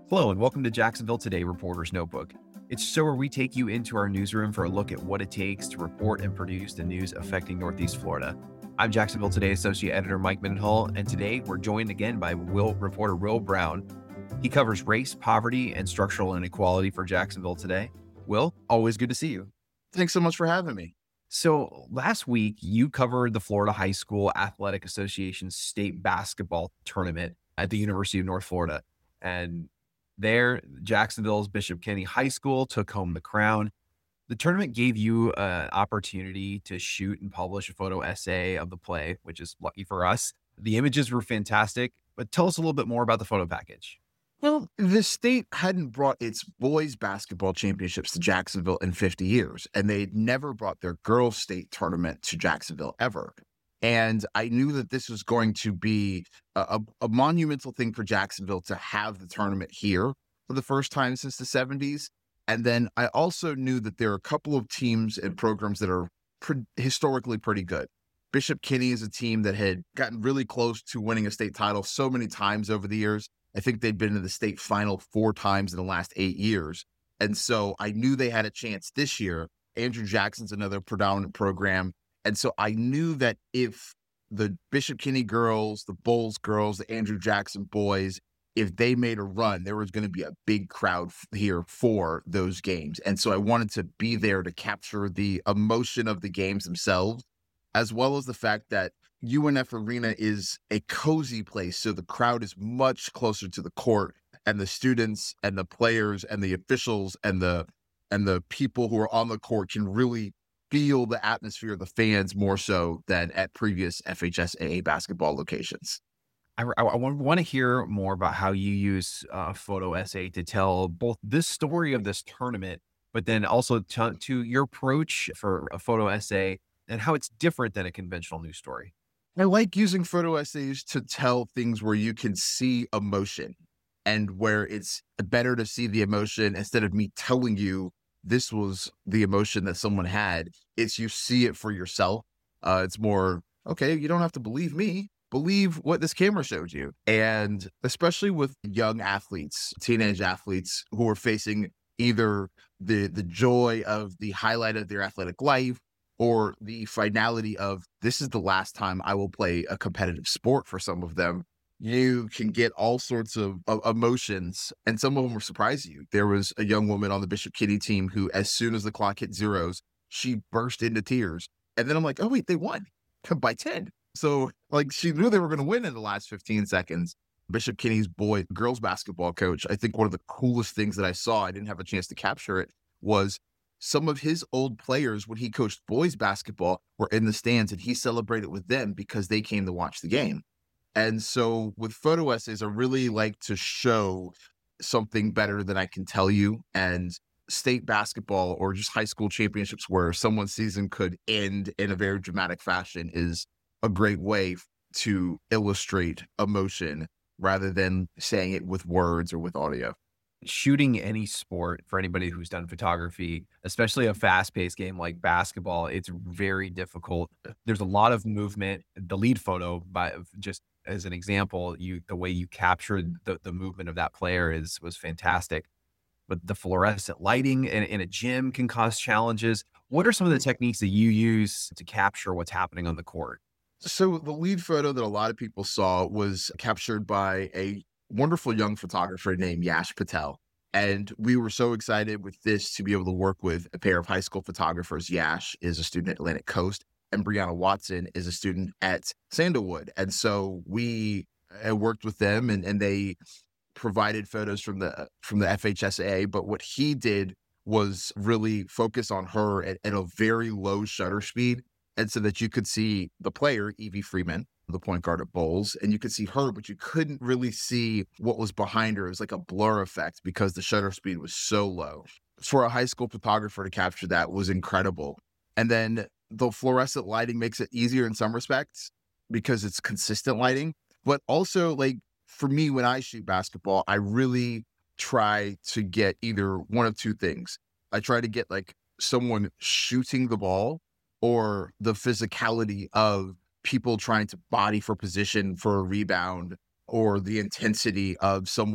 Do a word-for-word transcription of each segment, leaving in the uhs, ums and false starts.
Hello, and welcome to Jacksonville Today Reporter's Notebook. It's a show where we take you into our newsroom for a look at what it takes to report and produce the news affecting Northeast Florida. I'm Jacksonville Today Associate Editor Mike Mendenhall, and today we're joined again by Will reporter Will Brown. He covers race, poverty, and structural inequality for Jacksonville Today. Will, always good to see you. Thanks so much for having me. So last week, you covered the Florida High School Athletic Association's state basketball tournament at the University of North Florida. And there, Jacksonville's Bishop Kenny High School took home the crown. The tournament gave you an opportunity to shoot and publish a photo essay of the play, which is lucky for us. The images were fantastic, but tell us a little bit more about the photo package. Well, the state hadn't brought its boys basketball championships to Jacksonville in fifty years, and they'd never brought their girls state tournament to Jacksonville ever. And I knew that this was going to be a, a, a monumental thing for Jacksonville to have the tournament here for the first time since the seventies. And then I also knew that there are a couple of teams and programs that are pre- historically pretty good. Bishop Kenny is a team that had gotten really close to winning a state title so many times over the years. I think they'd been in the state final four times in the last eight years. And so I knew they had a chance this year. Andrew Jackson's another predominant program. And so I knew that if the Bishop Kenny girls, the Bowles girls, the Andrew Jackson boys, if they made a run, there was going to be a big crowd here for those games. And so I wanted to be there to capture the emotion of the games themselves, as well as the fact that U N F Arena is a cozy place. So the crowd is much closer to the court, and the students and the players and the officials and the and the people who are on the court can really feel the atmosphere of the fans more so than at previous F H S A A basketball locations. I, I, I want to hear more about how you use a photo essay to tell both this story of this tournament, but then also to, to your approach for a photo essay and how it's different than a conventional news story. I like using photo essays to tell things where you can see emotion and where it's better to see the emotion instead of me telling you this was the emotion that someone had. It's you see it for yourself. Uh, it's more, okay, you don't have to believe me. Believe what this camera showed you. And especially with young athletes, teenage athletes who are facing either the the joy of the highlight of their athletic life or the finality of this is the last time I will play a competitive sport for some of them, you can get all sorts of, of emotions, and some of them will surprise you. There was a young woman on the Bishop Kenny team who, as soon as the clock hit zeros, she burst into tears. And then I'm like, oh, wait, they won by ten. So, like, she knew they were going to win in the last fifteen seconds. Bishop Kenny's boy, girls basketball coach, I think one of the coolest things that I saw, I didn't have a chance to capture it, was some of his old players, when he coached boys basketball, were in the stands, and he celebrated with them because they came to watch the game. And so with photo essays, I really like to show something better than I can tell you. And state basketball or just high school championships where someone's season could end in a very dramatic fashion is a great way to illustrate emotion rather than saying it with words or with audio. Shooting any sport, for anybody who's done photography, especially a fast-paced game like basketball, it's very difficult. There's a lot of movement. The lead photo, by just as an example, you the way you captured the, the movement of that player is was fantastic. But the fluorescent lighting in, in a gym can cause challenges. What are some of the techniques that you use to capture what's happening on the court? So the lead photo that a lot of people saw was captured by a wonderful young photographer named Yash Patel. And we were so excited with this to be able to work with a pair of high school photographers. Yash is a student at Atlantic Coast, and Brianna Watson is a student at Sandalwood. And so we uh, worked with them, and, and they provided photos from the from the F H S A A. But what he did was really focus on her at, at a very low shutter speed, and so that you could see the player, Evie Freeman, the point guard at Bowles, and you could see her, but you couldn't really see what was behind her. It was like a blur effect because the shutter speed was so low. For a high school photographer to capture that was incredible. And then the fluorescent lighting makes it easier in some respects because it's consistent lighting. But also, like, for me, when I shoot basketball, I really try to get either one of two things. I try to get like someone shooting the ball or the physicality of people trying to body for position for a rebound, or the intensity of someone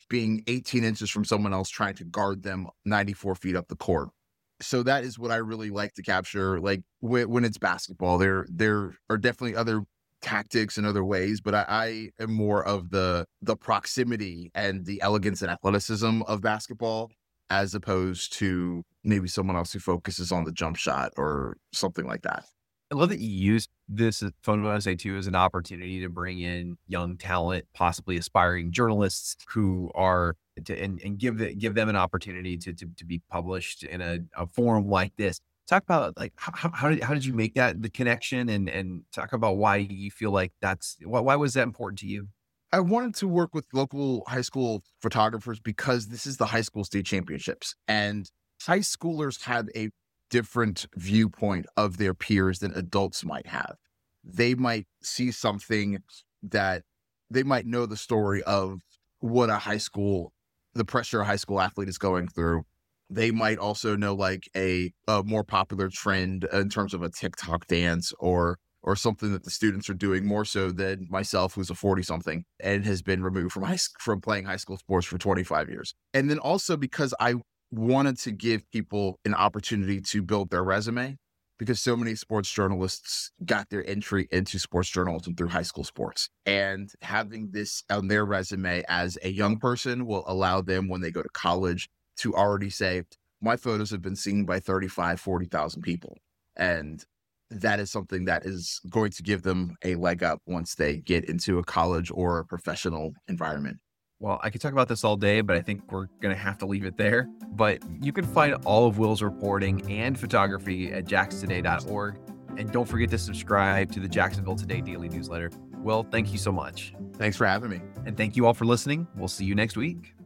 being eighteen inches from someone else trying to guard them ninety-four feet up the court. So that is what I really like to capture. Like when, when it's basketball, there there are definitely other tactics and other ways, but I, I am more of the the proximity and the elegance and athleticism of basketball, as opposed to maybe someone else who focuses on the jump shot or something like that. I love that you use this photo essay too as an opportunity to bring in young talent, possibly aspiring journalists who are to, and, and give the, give them an opportunity to, to, to be published in a, a forum like this. Talk about like how, how did how did you make that the connection, and and talk about why you feel like that's why, why was that important to you? I wanted to work with local high school photographers because this is the high school state championships, and high schoolers have a different viewpoint of their peers than adults might have. They might see something that they might know the story of what a high school, the pressure a high school athlete is going through. They might also know like a, a more popular trend in terms of a TikTok dance or or something that the students are doing more so than myself, who's a forty something and has been removed from high, from playing high school sports for twenty-five years. And then also because I wanted to give people an opportunity to build their resume, because so many sports journalists got their entry into sports journalism through high school sports. And having this on their resume as a young person will allow them, when they go to college, to already say, my photos have been seen by thirty-five, forty thousand people. And that is something that is going to give them a leg up once they get into a college or a professional environment. Well, I could talk about this all day, but I think we're going to have to leave it there. But you can find all of Will's reporting and photography at jax today dot org. And don't forget to subscribe to the Jacksonville Today Daily Newsletter. Will, thank you so much. Thanks for having me. And thank you all for listening. We'll see you next week.